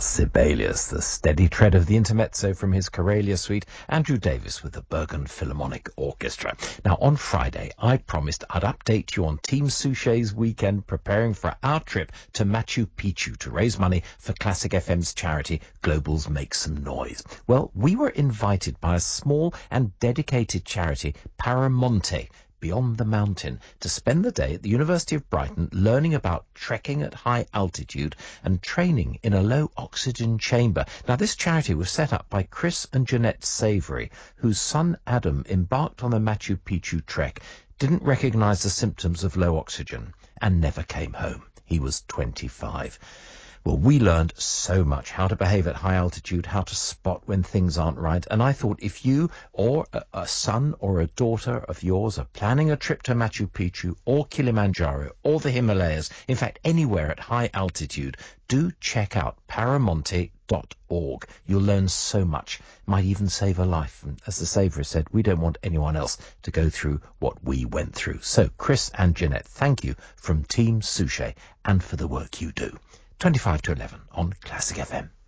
Sibelius, the steady tread of the intermezzo from his Corelia suite, Andrew Davis with the Bergen Philharmonic Orchestra. Now, on Friday, I promised I'd update you on Team Souché's weekend preparing for our trip to Machu Picchu to raise money for Classic FM's charity, Global's Make Some Noise. Well, we were invited by a small and dedicated charity, Paramonte, Beyond the Mountain, to spend the day at the University of Brighton learning about trekking at high altitude and training in a low oxygen chamber. Now, this charity was set up by Chris and Jeanette Savory, whose son Adam embarked on the Machu Picchu trek, didn't recognize the symptoms of low oxygen, and never came home. He was 25. Well, we learned so much, how to behave at high altitude, how to spot when things aren't right. And I thought if you or a son or a daughter of yours are planning a trip to Machu Picchu or Kilimanjaro or the Himalayas, in fact, anywhere at high altitude, do check out paramonte.org. You'll learn so much, might even save a life. And as the Saviour said, we don't want anyone else to go through what we went through. So, Chris and Jeanette, thank you from Team Souchet and for the work you do. 25 to 11 on Classic FM.